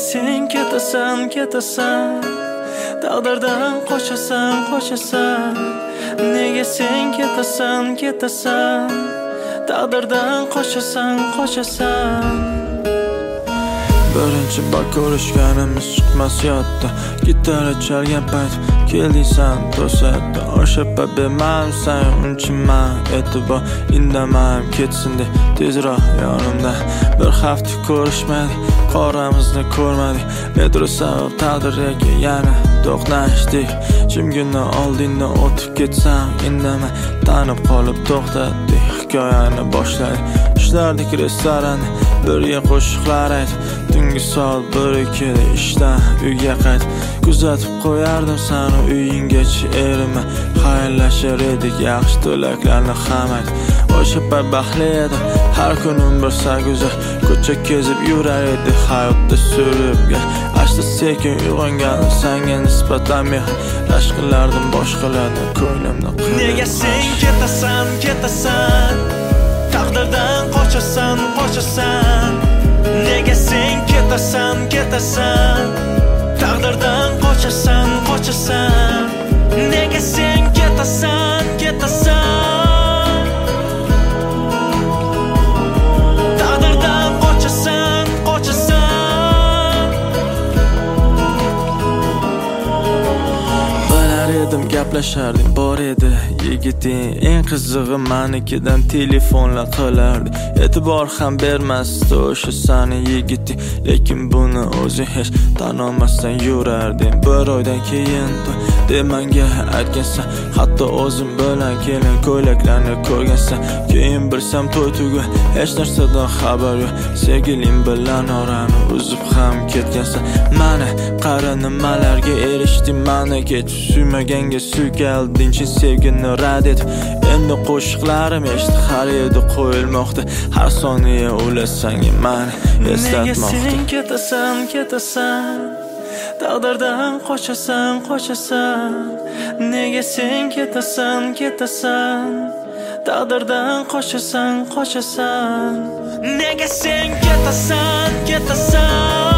sen ketasan taqdirdan qochasan nega sen ketasan taqdirdan qochasan birinchi bor ko'rishganimiz chiqmas yodda gitara chalgan payt kelding sen to'satda o'sha bermadim sen unchiman e'tibor indamayim ketsin deb tezroq yonimda bir hafta ko'rishmadik qoramizni ko'rmadik metro sabab taqdirga yana to'qnashdik jimgina oldingdan o'tib ketsam indamay tanib qolib to'xtatdik hikoyani boshladik ishlardik restoranda birga qo'shiqlar aytib tungi soat 1-2da ishdan uyga qaytib kuzatib qo'yardim seni uyinggacha erimay xayrlashar edik yaxshi tilaklarni ham aytib o'sha payt baxtli edim har kunim bir sarguzar ko'cha kezib yurar edik hayotda suribga ashta sekin uyg'onganim senga nisbatan mehr rashk qilardim boshqalardan ko'nglimni nega sen ketasan taqdirdan qochasan nega sen ketasan taqdirdan qochasan nega sen ketasan taqdirdan qochasan bilar edim gaplashardim bor edi yigiting eng qizig'i manikidan telefonlar qilardi e'tibor ham bermasdi o'sha sani yigiting lekin buni o'zi hech tan olmasdan yurarding bir oydan keyin deb menga aytgansan hatto o'zim bilan kelin ko'ylaklarni ko'rgansan keyin bilsam to'y tuga hech narsadan xabar yo'q sevgilim bilan orani uzib ham ketgansan mana qara nimalarga erishding mana kech suymaganga suykalding chin sevgini rad etib endi qo'shiqlarim eshit har yerda qo'yilmoqda har soniya ulasang mani eslatmoqda nega sen ketasan taqdirdan qochasan nega sen ketasan taqdirdan qochasan nega sen ketasan